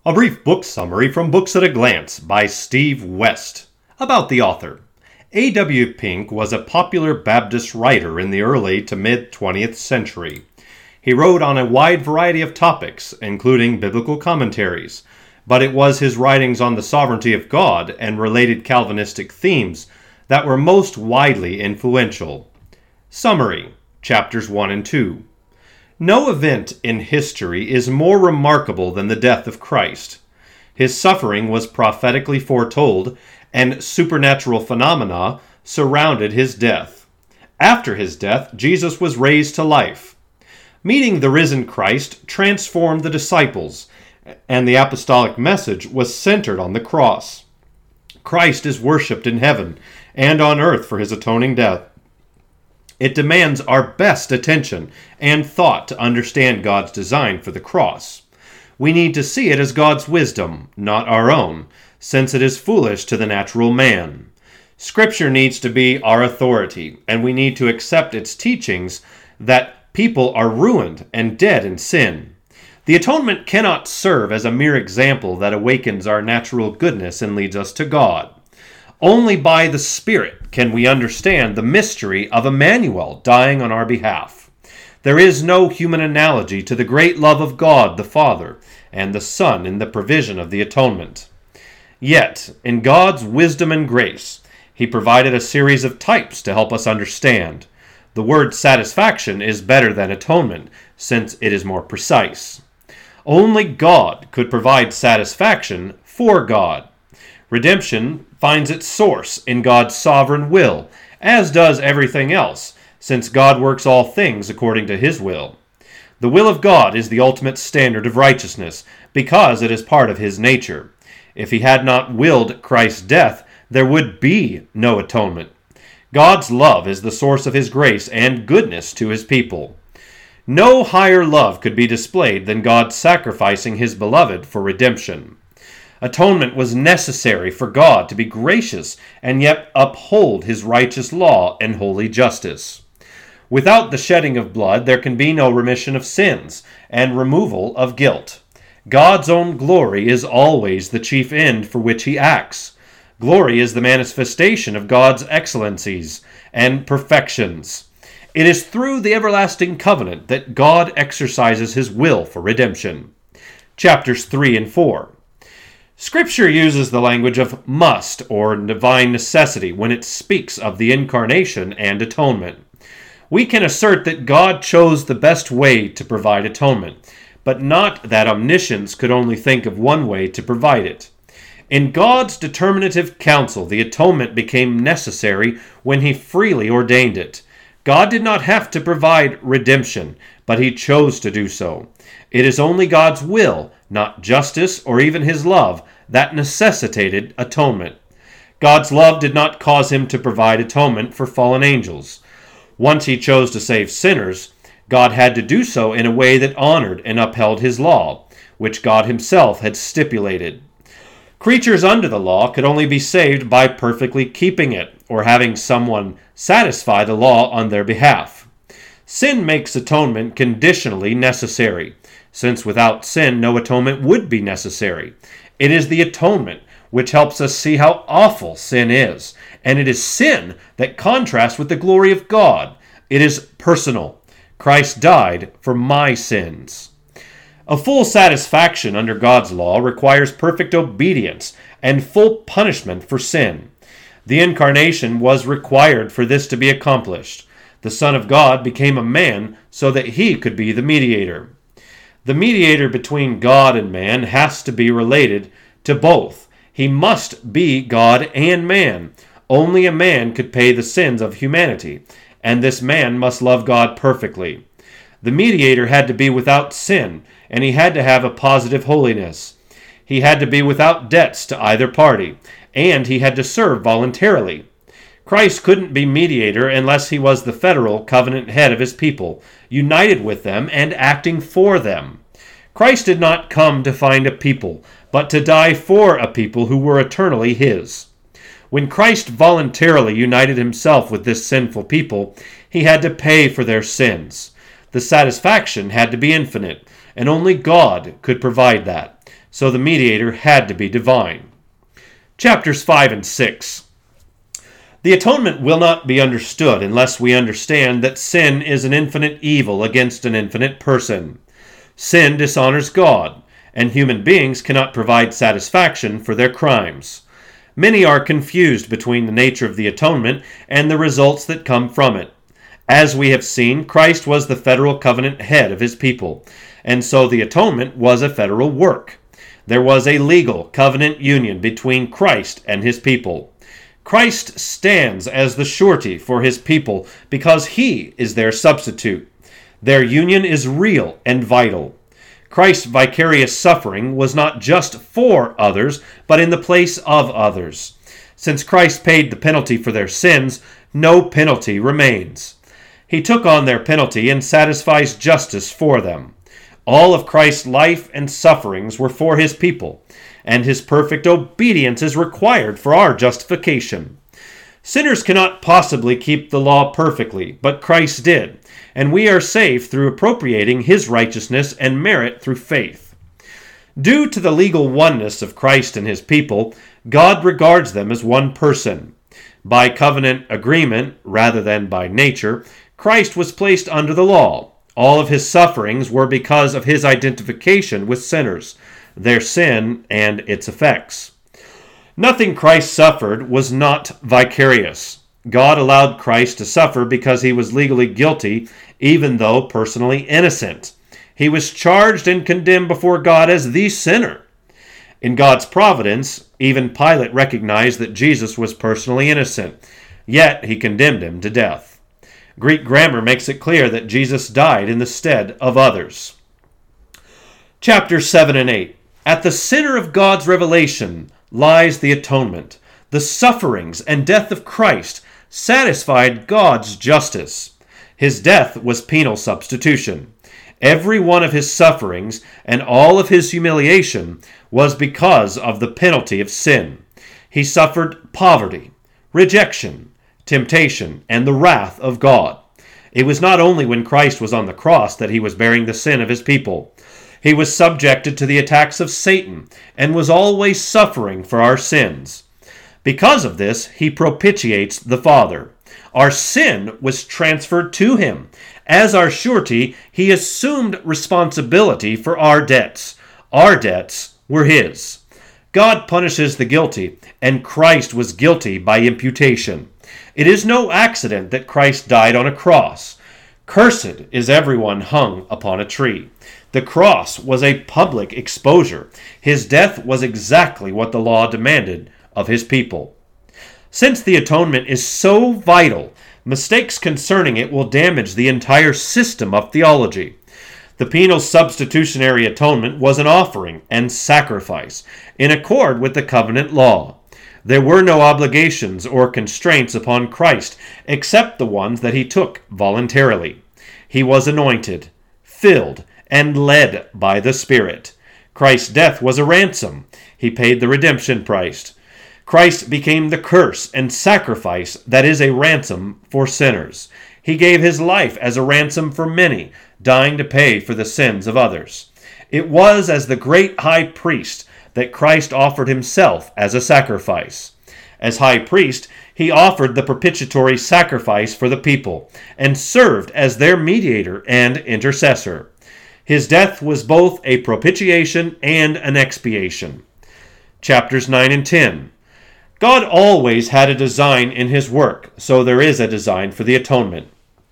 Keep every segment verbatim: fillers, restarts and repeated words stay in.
A brief book summary from Books at a Glance by Steve West. About the author. A W Pink was a popular Baptist writer in the early to mid-twentieth century. He wrote on a wide variety of topics, including biblical commentaries, but it was his writings on the sovereignty of God and related Calvinistic themes that were most widely influential. Summary, Chapters one and two. No event in history is more remarkable than the death of Christ. His suffering was prophetically foretold, and supernatural phenomena surrounded his death. After his death, Jesus was raised to life. Meeting the risen Christ transformed the disciples, and the apostolic message was centered on the cross. Christ is worshipped in heaven and on earth for his atoning death. It demands our best attention and thought to understand God's design for the cross. We need to see it as God's wisdom, not our own, since it is foolish to the natural man. Scripture needs to be our authority, and we need to accept its teachings that people are ruined and dead in sin. The atonement cannot serve as a mere example that awakens our natural goodness and leads us to God. Only by the Spirit can we understand the mystery of Emmanuel dying on our behalf. There is no human analogy to the great love of God the Father and the Son in the provision of the atonement. Yet, in God's wisdom and grace, He provided a series of types to help us understand. The word satisfaction is better than atonement, since it is more precise. Only God could provide satisfaction for God. Redemption finds its source in God's sovereign will, as does everything else, since God works all things according to His will. The will of God is the ultimate standard of righteousness, because it is part of His nature. If He had not willed Christ's death, there would be no atonement. God's love is the source of His grace and goodness to His people. No higher love could be displayed than God sacrificing His beloved for redemption. Atonement was necessary for God to be gracious and yet uphold His righteous law and holy justice. Without the shedding of blood, there can be no remission of sins and removal of guilt. God's own glory is always the chief end for which He acts. Glory is the manifestation of God's excellencies and perfections. It is through the everlasting covenant that God exercises His will for redemption. Chapters three and four. Scripture uses the language of must or divine necessity when it speaks of the incarnation and atonement. We can assert that God chose the best way to provide atonement, but not that omniscience could only think of one way to provide it. In God's determinative counsel, the atonement became necessary when He freely ordained it. God did not have to provide redemption, but He chose to do so. It is only God's will, not justice or even His love, that necessitated atonement. God's love did not cause Him to provide atonement for fallen angels. Once He chose to save sinners, God had to do so in a way that honored and upheld His law, which God Himself had stipulated. Creatures under the law could only be saved by perfectly keeping it, or having someone satisfy the law on their behalf. Sin makes atonement conditionally necessary, since without sin no atonement would be necessary. It is the atonement which helps us see how awful sin is, and it is sin that contrasts with the glory of God. It is personal. Christ died for my sins. A full satisfaction under God's law requires perfect obedience and full punishment for sin. The incarnation was required for this to be accomplished. The Son of God became a man so that He could be the mediator. The mediator between God and man has to be related to both. He must be God and man. Only a man could pay the sins of humanity, and this man must love God perfectly. The mediator had to be without sin, and he had to have a positive holiness. He had to be without debts to either party, and he had to serve voluntarily. Christ couldn't be mediator unless He was the federal covenant head of His people, united with them and acting for them. Christ did not come to find a people, but to die for a people who were eternally His. When Christ voluntarily united Himself with this sinful people, He had to pay for their sins. The satisfaction had to be infinite, and only God could provide that. so the mediator had to be divine. Chapters five and six. The atonement will not be understood unless we understand that sin is an infinite evil against an infinite person. Sin dishonors God, and human beings cannot provide satisfaction for their crimes. Many are confused between the nature of the atonement and the results that come from it. As we have seen, Christ was the federal covenant head of his people, and so the atonement was a federal work. There was a legal covenant union between Christ and his people. Christ stands as the surety for his people because he is their substitute. Their union is real and vital. Christ's vicarious suffering was not just for others, but in the place of others. Since Christ paid the penalty for their sins, no penalty remains. He took on their penalty and satisfies justice for them. All of Christ's life and sufferings were for his people, and his perfect obedience is required for our justification. Sinners cannot possibly keep the law perfectly, but Christ did, and we are saved through appropriating his righteousness and merit through faith. Due to the legal oneness of Christ and his people, God regards them as one person. By covenant agreement, rather than by nature, Christ was placed under the law. All of his sufferings were because of his identification with sinners, their sin, and its effects. Nothing Christ suffered was not vicarious. God allowed Christ to suffer because he was legally guilty, even though personally innocent. He was charged and condemned before God as the sinner. In God's providence, even Pilate recognized that Jesus was personally innocent, yet he condemned him to death. Greek grammar makes it clear that Jesus died in the stead of others. Chapters seven and eight. At the center of God's revelation lies the atonement. The sufferings and death of Christ satisfied God's justice. His death was penal substitution. Every one of his sufferings and all of his humiliation was because of the penalty of sin. He suffered poverty, rejection, temptation, and the wrath of God. It was not only when Christ was on the cross that he was bearing the sin of his people. He was subjected to the attacks of Satan and was always suffering for our sins. Because of this, he propitiates the Father. Our sin was transferred to him. As our surety, he assumed responsibility for our debts. Our debts were his. God punishes the guilty, and Christ was guilty by imputation. It is no accident that Christ died on a cross. Cursed is everyone hung upon a tree. The cross was a public exposure. His death was exactly what the law demanded of his people. Since the atonement is so vital, mistakes concerning it will damage the entire system of theology. The penal substitutionary atonement was an offering and sacrifice in accord with the covenant law. There were no obligations or constraints upon Christ except the ones that he took voluntarily. He was anointed, filled, and led by the Spirit. Christ's death was a ransom. He paid the redemption price. Christ became the curse and sacrifice that is a ransom for sinners. He gave his life as a ransom for many, dying to pay for the sins of others. It was as the great high priest that Christ offered himself as a sacrifice. As high priest, he offered the propitiatory sacrifice for the people and served as their mediator and intercessor. His death was both a propitiation and an expiation. Chapters nine and ten. God always had a design in his work, so there is a design for the atonement.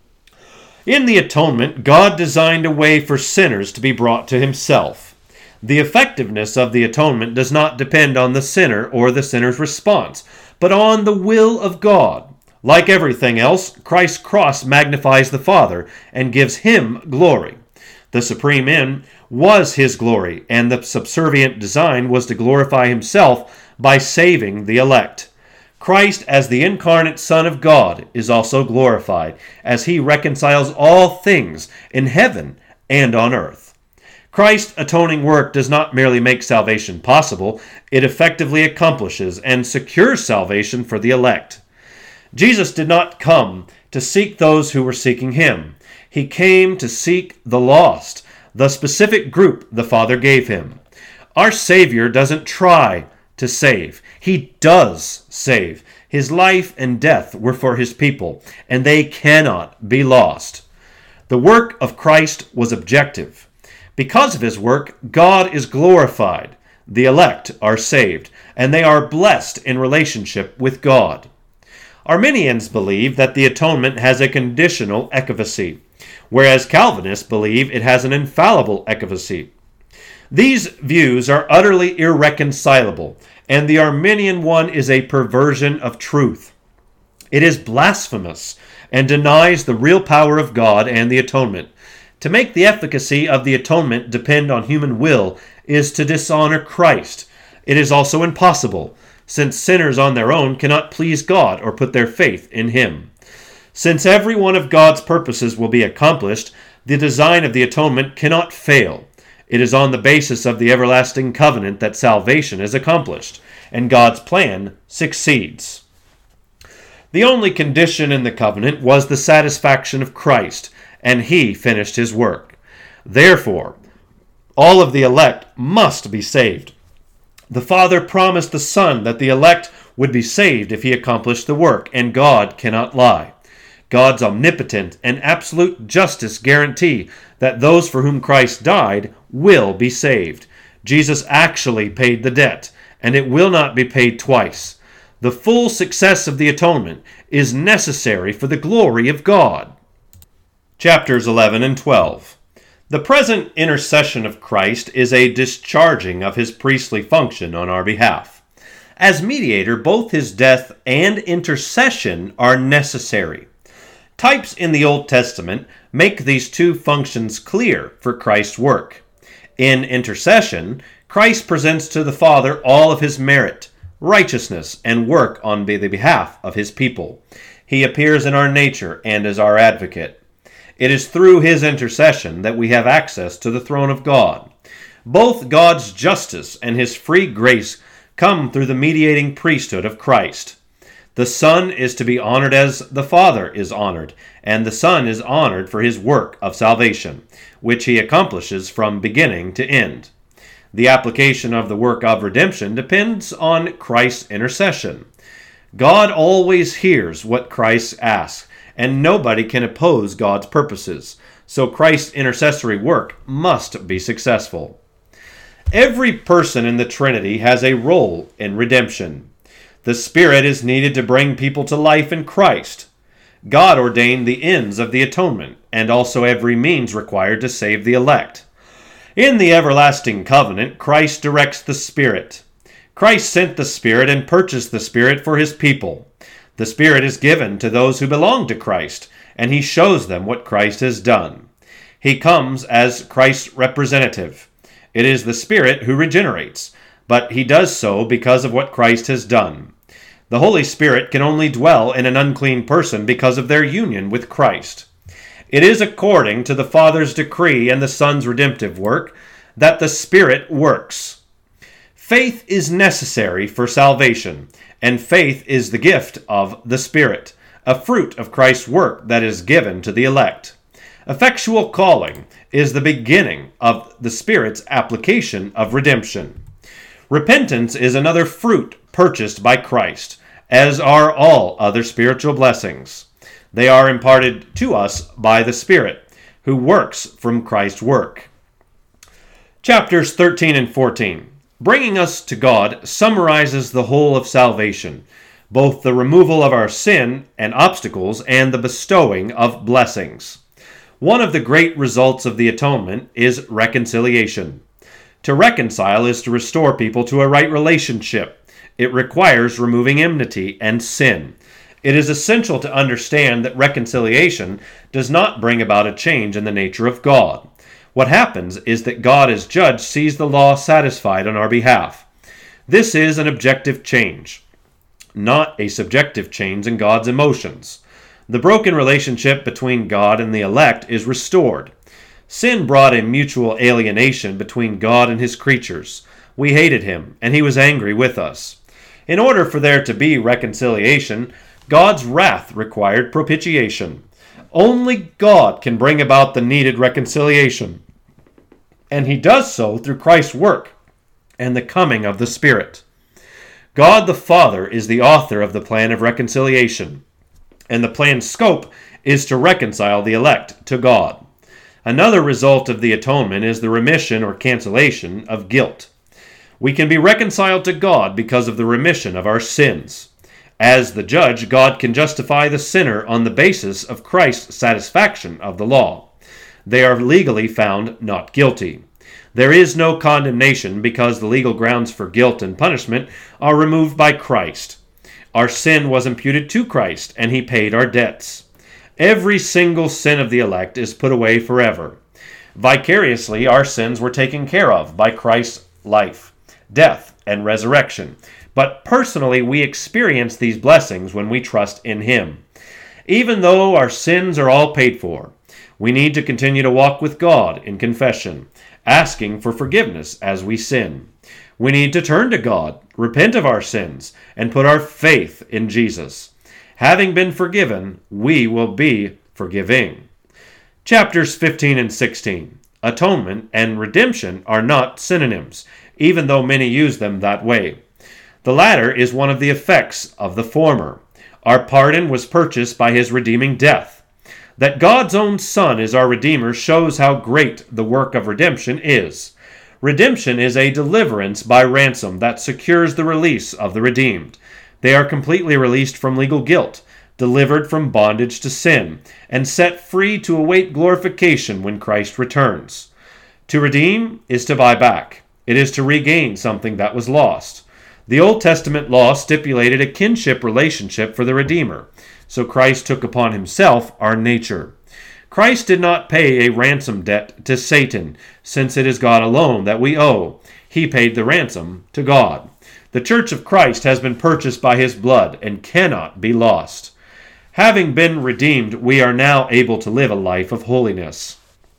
In the atonement, God designed a way for sinners to be brought to himself. The effectiveness of the atonement does not depend on the sinner or the sinner's response, but on the will of God. Like everything else, Christ's cross magnifies the Father and gives him glory. The supreme end was his glory, and the subservient design was to glorify himself by saving the elect. Christ, as the incarnate Son of God, is also glorified, as he reconciles all things in heaven and on earth. Christ's atoning work does not merely make salvation possible, it effectively accomplishes and secures salvation for the elect. Jesus did not come to seek those who were seeking him. He came to seek the lost, the specific group the Father gave him. Our Savior doesn't try to save. He does save. His life and death were for his people, and they cannot be lost. The work of Christ was objective. Because of his work, God is glorified. The elect are saved, and they are blessed in relationship with God. Arminians believe that the atonement has a conditional efficacy, whereas Calvinists believe it has an infallible efficacy. These views are utterly irreconcilable, and the Arminian one is a perversion of truth. It is blasphemous and denies the real power of God and the atonement. To make the efficacy of the atonement depend on human will is to dishonor Christ. It is also impossible, since sinners on their own cannot please God or put their faith in him. Since every one of God's purposes will be accomplished, the design of the atonement cannot fail. It is on the basis of the everlasting covenant that salvation is accomplished, and God's plan succeeds. The only condition in the covenant was the satisfaction of Christ, and he finished his work. Therefore, all of the elect must be saved. The Father promised the Son that the elect would be saved if he accomplished the work, and God cannot lie. God's omnipotent and absolute justice guarantee that those for whom Christ died will be saved. Jesus actually paid the debt, and it will not be paid twice. The full success of the atonement is necessary for the glory of God. Chapters eleven and twelve. The present intercession of Christ is a discharging of his priestly function on our behalf. As mediator, both his death and intercession are necessary. Types in the Old Testament make these two functions clear for Christ's work. In intercession, Christ presents to the Father all of his merit, righteousness, and work on the behalf of his people. He appears in our nature and is our advocate. It is through his intercession that we have access to the throne of God. Both God's justice and his free grace come through the mediating priesthood of Christ. The Son is to be honored as the Father is honored, and the Son is honored for his work of salvation, which he accomplishes from beginning to end. The application of the work of redemption depends on Christ's intercession. God always hears what Christ asks, and nobody can oppose God's purposes, so Christ's intercessory work must be successful. Every person in the Trinity has a role in redemption. The Spirit is needed to bring people to life in Christ. God ordained the ends of the atonement, and also every means required to save the elect. In the everlasting covenant, Christ directs the Spirit. Christ sent the Spirit and purchased the Spirit for his people. The Spirit is given to those who belong to Christ, and he shows them what Christ has done. He comes as Christ's representative. It is the Spirit who regenerates, but he does so because of what Christ has done. The Holy Spirit can only dwell in an unclean person because of their union with Christ. It is according to the Father's decree and the Son's redemptive work that the Spirit works. Faith is necessary for salvation, and faith is the gift of the Spirit, a fruit of Christ's work that is given to the elect. Effectual calling is the beginning of the Spirit's application of redemption. Repentance is another fruit purchased by Christ, as are all other spiritual blessings. They are imparted to us by the Spirit, who works from Christ's work. Chapters thirteen and fourteen. Bringing us to God summarizes the whole of salvation, both the removal of our sin and obstacles and the bestowing of blessings. One of the great results of the atonement is reconciliation. To reconcile is to restore people to a right relationship. It requires removing enmity and sin. It is essential to understand that reconciliation does not bring about a change in the nature of God. What happens is that God as judge sees the law satisfied on our behalf. This is an objective change, not a subjective change in God's emotions. The broken relationship between God and the elect is restored. Sin brought a mutual alienation between God and his creatures. We hated him, and he was angry with us. In order for there to be reconciliation, God's wrath required propitiation. Only God can bring about the needed reconciliation, and he does so through Christ's work and the coming of the Spirit. God the Father is the author of the plan of reconciliation, and the plan's scope is to reconcile the elect to God. Another result of the atonement is the remission or cancellation of guilt. We can be reconciled to God because of the remission of our sins. As the judge, God can justify the sinner on the basis of Christ's satisfaction of the law. They are legally found not guilty. There is no condemnation because the legal grounds for guilt and punishment are removed by Christ. Our sin was imputed to Christ, and he paid our debts. Every single sin of the elect is put away forever. Vicariously, our sins were taken care of by Christ's life, death, and resurrection. But personally, we experience these blessings when we trust in him. Even though our sins are all paid for, we need to continue to walk with God in confession, asking for forgiveness as we sin. We need to turn to God, repent of our sins, and put our faith in Jesus. Having been forgiven, we will be forgiving. Chapters fifteen and sixteen. Atonement and redemption are not synonyms, even though many use them that way. The latter is one of the effects of the former. Our pardon was purchased by his redeeming death. That God's own Son is our Redeemer shows how great the work of redemption is. Redemption is a deliverance by ransom that secures the release of the redeemed. They are completely released from legal guilt, delivered from bondage to sin, and set free to await glorification when Christ returns. To redeem is to buy back. It is to regain something that was lost. The Old Testament law stipulated a kinship relationship for the Redeemer, so Christ took upon himself our nature. Christ did not pay a ransom debt to Satan, since it is God alone that we owe. He paid the ransom to God. The Church of Christ has been purchased by his blood and cannot be lost. Having been redeemed, we are now able to live a life of holiness.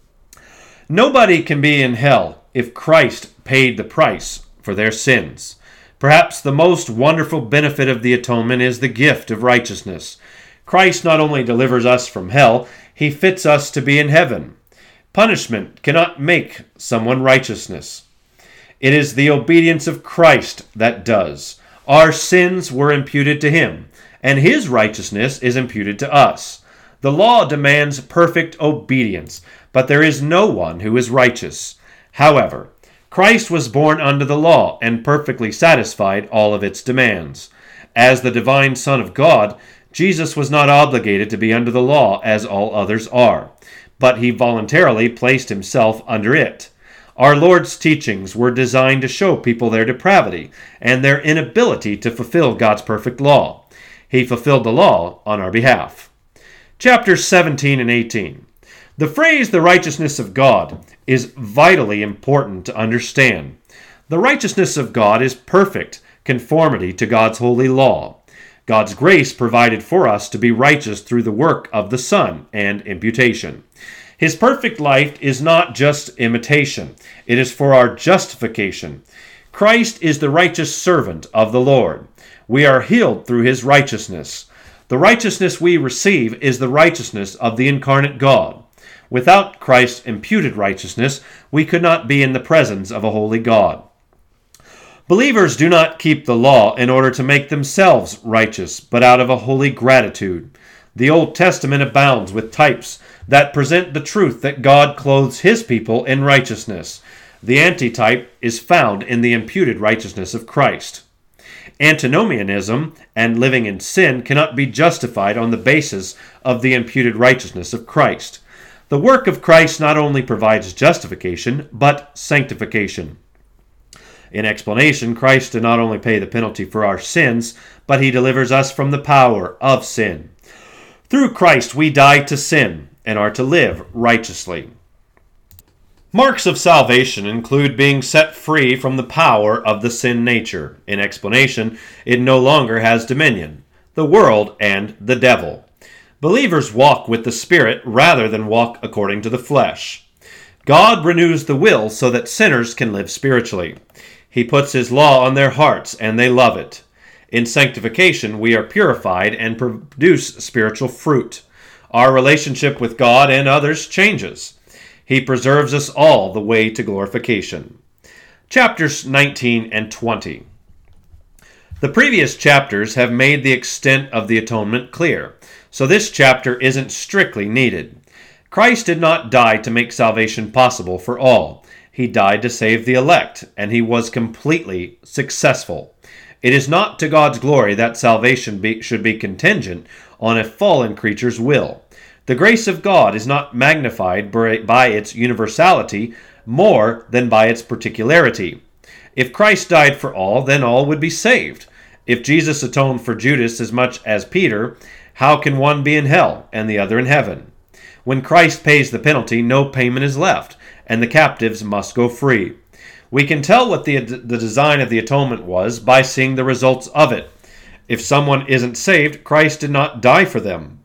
Nobody can be in hell if Christ paid the price for their sins. Perhaps the most wonderful benefit of the atonement is the gift of righteousness. Christ not only delivers us from hell, he fits us to be in heaven. Punishment cannot make someone righteousness. It is the obedience of Christ that does. Our sins were imputed to him, and his righteousness is imputed to us. The law demands perfect obedience, but there is no one who is righteous. However, Christ was born under the law and perfectly satisfied all of its demands. As the divine Son of God, Jesus was not obligated to be under the law as all others are, but he voluntarily placed himself under it. Our Lord's teachings were designed to show people their depravity and their inability to fulfill God's perfect law. He fulfilled the law on our behalf. Chapters seventeen and eighteen. The phrase, the righteousness of God, is vitally important to understand. The righteousness of God is perfect conformity to God's holy law. God's grace provided for us to be righteous through the work of the Son and imputation. His perfect life is not just imitation. It is for our justification. Christ is the righteous servant of the Lord. We are healed through his righteousness. The righteousness we receive is the righteousness of the incarnate God. Without Christ's imputed righteousness, we could not be in the presence of a holy God. Believers do not keep the law in order to make themselves righteous, but out of a holy gratitude. The Old Testament abounds with types that present the truth that God clothes his people in righteousness. The antitype is found in the imputed righteousness of Christ. Antinomianism and living in sin cannot be justified on the basis of the imputed righteousness of Christ. The work of Christ not only provides justification, but sanctification. In explanation, Christ did not only pay the penalty for our sins, but he delivers us from the power of sin. Through Christ we die to sin and are to live righteously. Marks of salvation include being set free from the power of the sin nature. In explanation, it no longer has dominion, the world and the devil. Believers walk with the Spirit rather than walk according to the flesh. God renews the will so that sinners can live spiritually. He puts his law on their hearts and they love it. In sanctification, we are purified and produce spiritual fruit. Our relationship with God and others changes. He preserves us all the way to glorification. Chapters nineteen and twenty. The previous chapters have made the extent of the atonement clear, so this chapter isn't strictly needed. Christ did not die to make salvation possible for all. He died to save the elect, and he was completely successful. It is not to God's glory that salvation be, should be contingent on a fallen creature's will. The grace of God is not magnified by its universality more than by its particularity. If Christ died for all, then all would be saved. If Jesus atoned for Judas as much as Peter, how can one be in hell and the other in heaven? When Christ pays the penalty, no payment is left, and the captives must go free. We can tell what the, the design of the atonement was by seeing the results of it. If someone isn't saved, Christ did not die for them.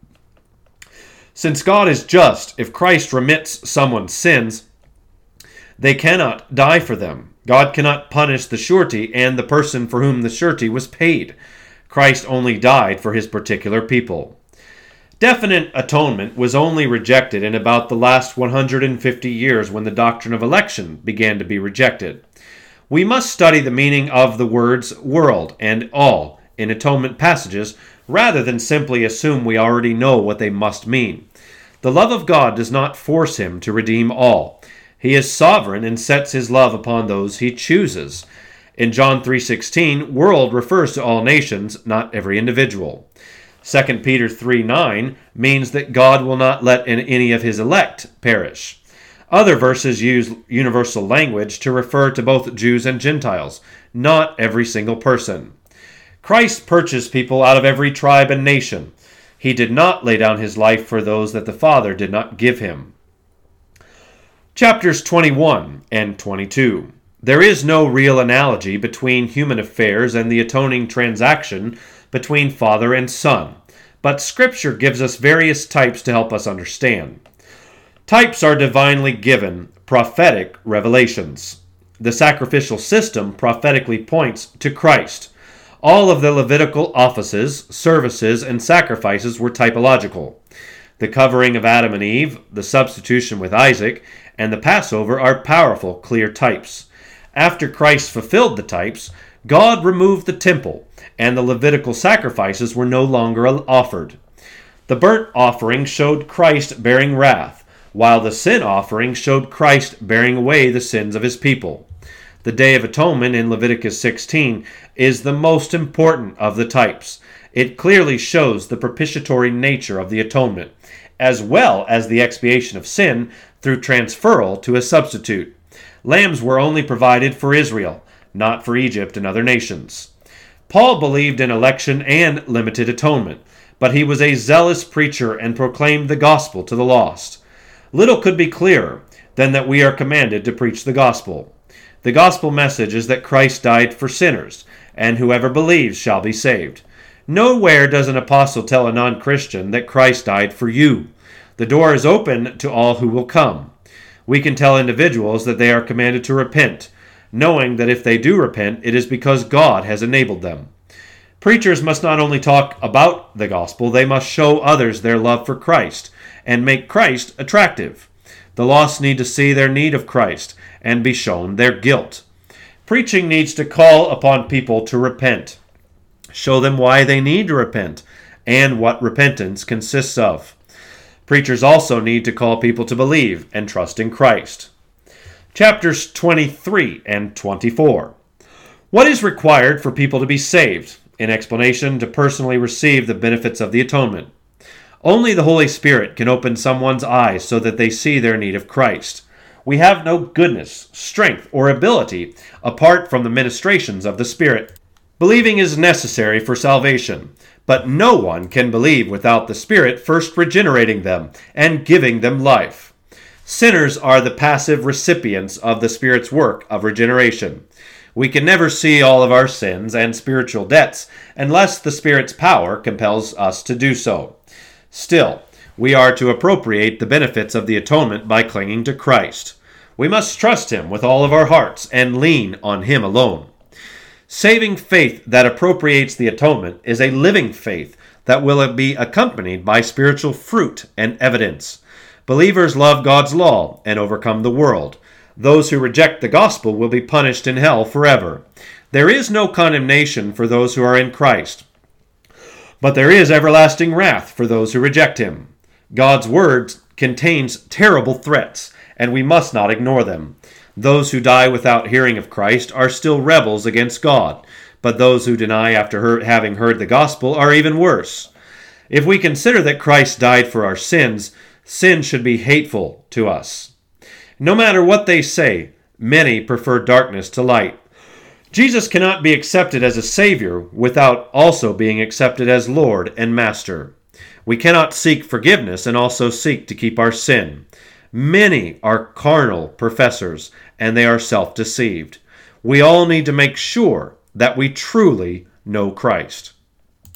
Since God is just, if Christ remits someone's sins, they cannot die for them. God cannot punish the surety and the person for whom the surety was paid. Christ only died for his particular people. Definite atonement was only rejected in about the last one hundred fifty years when the doctrine of election began to be rejected. We must study the meaning of the words world and all in atonement passages rather than simply assume we already know what they must mean. The love of God does not force him to redeem all. He is sovereign and sets his love upon those he chooses. In John three sixteen, world refers to all nations, not every individual. Second Peter three nine means that God will not let any of his elect perish. Other verses use universal language to refer to both Jews and Gentiles, not every single person. Christ purchased people out of every tribe and nation. He did not lay down his life for those that the Father did not give him. Chapters twenty-one and twenty-two. There is no real analogy between human affairs and the atoning transaction between Father and Son, but Scripture gives us various types to help us understand. Types are divinely given, prophetic revelations. The sacrificial system prophetically points to Christ. All of the Levitical offices, services, and sacrifices were typological. The covering of Adam and Eve, the substitution with Isaac, and the Passover are powerful, clear types. After Christ fulfilled the types, God removed the temple, and the Levitical sacrifices were no longer offered. The burnt offering showed Christ bearing wrath, while the sin offering showed Christ bearing away the sins of his people. The Day of Atonement in Leviticus sixteen is the most important of the types. It clearly shows the propitiatory nature of the atonement, as well as the expiation of sin through transferal to a substitute. Lambs were only provided for Israel, not for Egypt and other nations. Paul believed in election and limited atonement, but he was a zealous preacher and proclaimed the gospel to the lost. Little could be clearer than that we are commanded to preach the gospel. The gospel message is that Christ died for sinners, and whoever believes shall be saved. Nowhere does an apostle tell a non-Christian that Christ died for you. The door is open to all who will come. We can tell individuals that they are commanded to repent, knowing that if they do repent, it is because God has enabled them. Preachers must not only talk about the gospel, they must show others their love for Christ and make Christ attractive. The lost need to see their need of Christ and be shown their guilt. Preaching needs to call upon people to repent, show them why they need to repent, and what repentance consists of. Preachers also need to call people to believe and trust in Christ. Chapters twenty-three and twenty-four. What is required for people to be saved? In explanation, to personally receive the benefits of the atonement. Only the Holy Spirit can open someone's eyes so that they see their need of Christ. We have no goodness, strength, or ability apart from the ministrations of the Spirit. Believing is necessary for salvation, but no one can believe without the Spirit first regenerating them and giving them life. Sinners are the passive recipients of the Spirit's work of regeneration. We can never see all of our sins and spiritual debts unless the Spirit's power compels us to do so. Still, we are to appropriate the benefits of the atonement by clinging to Christ. We must trust Him with all of our hearts and lean on Him alone. Saving faith that appropriates the atonement is a living faith that will be accompanied by spiritual fruit and evidence. Believers love God's law and overcome the world. Those who reject the gospel will be punished in hell forever. There is no condemnation for those who are in Christ, but there is everlasting wrath for those who reject him. God's word contains terrible threats, and we must not ignore them. Those who die without hearing of Christ are still rebels against God, but those who deny after having heard the gospel are even worse. If we consider that Christ died for our sins, sin should be hateful to us. No matter what they say, many prefer darkness to light. Jesus cannot be accepted as a Savior without also being accepted as Lord and Master. We cannot seek forgiveness and also seek to keep our sin. Many are carnal professors, and they are self-deceived. We all need to make sure that we truly know Christ.